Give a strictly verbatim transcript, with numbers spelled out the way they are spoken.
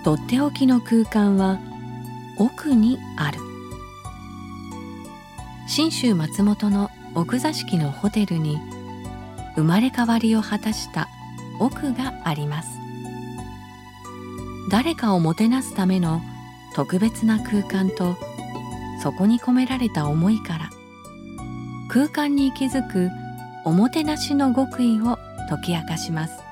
とっておきの空間は奥にある。信州松本の奥座敷のホテルに生まれ変わりを果たした奥があります。誰かをもてなすための特別な空間と、そこに込められた思いから空間に息づくおもてなしの極意を解き明かします。